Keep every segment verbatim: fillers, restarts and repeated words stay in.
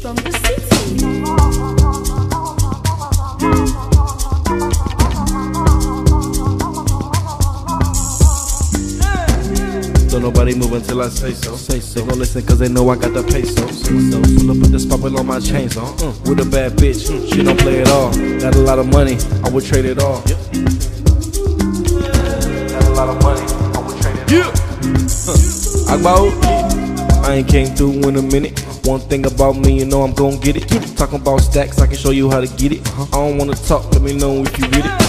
from the city. Don't nobody move until I say so. Say so. They gon' listen cause they know I got the pesos. So, pull up with the spot with all my chains on. Uh, with a bad bitch, mm, she don't play at all. Got a lot of money, I would trade it all. Yep. Got a lot of money, I would trade it all. Yeah. Agba, I ain't came through in a minute. One thing about me, you know I'm gon' get it. Talking about stacks, I can show you how to get it. I don't wanna talk, let me know if you read it.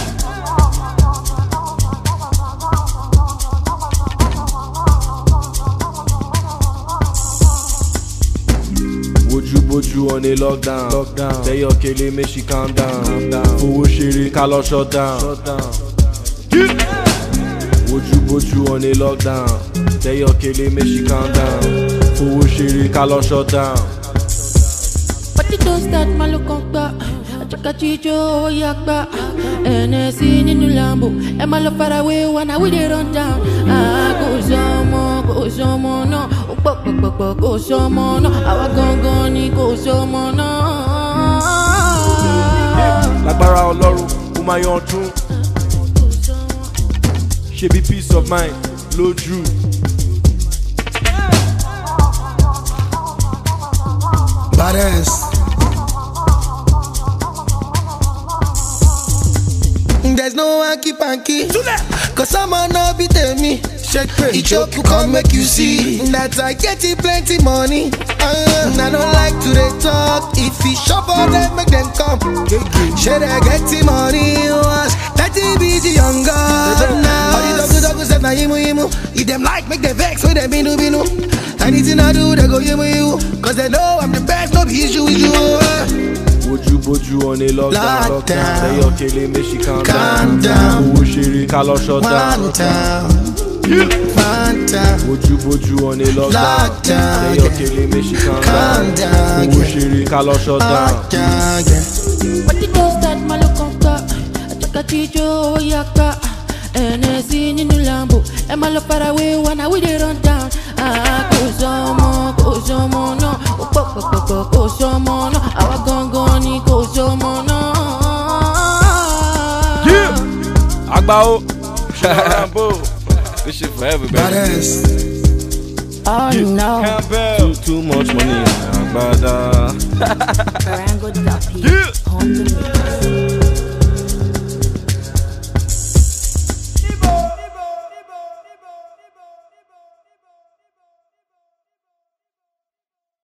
Wojú bojú on a lockdown. lockdown. Tell your kele make she calm down. Fowó ṣeré ká lọ shut down. Wojú bojú on a lockdown. Tell your kele make she calm down. Fowó ṣeré ká lọ shut down. But it don't start malukon gba. Achaka chicho yakba. N S C nínú Lambo. Ẹ má lọ far away wanna we dey run down. Ah, kò sọmọ, kò sọmọ náà. Ó pọ̀ pọ̀ pọ̀ pọ̀ kò sọmọ náà. Àwa gangan ni kò sọmọ náà. Lágbára Ọlọ́run, ó máa yan ọdún. Ṣé bí peace of mind lójú. Baddest. There's no hanky panky, cause someone no be tell me. It joke you come make you see that I get it plenty money. uh, I don't like to they talk. If he shop for them, make them come. Should I get the money once? That he be the younger. All the dogs dogs say na yimu yimu. If them like make them vex with them binu binu. Anything I do they go yimu yimu. Cause they know I'm the best, no be issue with you. Wojú bojú on a lockdown. Lockdown. Tell your kele make she calm Calm down. down. Fowó ṣeré ká lọ shut down. One town, one town. Wojú bojú on a lockdown. Lockdown, Tell your yeah. kele make she calm Calm down. down, Fowó yeah. ṣeré ká lọ shut down. Lockdown, yeah. But it don't start malukon gba. Achaka chicho yakba. N S C nínú Lambo. Ẹ má lọ far away wanna we dey run down. Ah, kò sọmọ, kò sọmọ náà. Ó pọ̀ pọ̀ pọ̀ pọ̀ kò sọmọ náà. Àwa gangan ni kò sọmọ náà. Agba o, Rambo, this shit for everybody. Baddest. Oh no. Campbell, too too much money, Agbada. Barango Duppy Yeah. on the mix.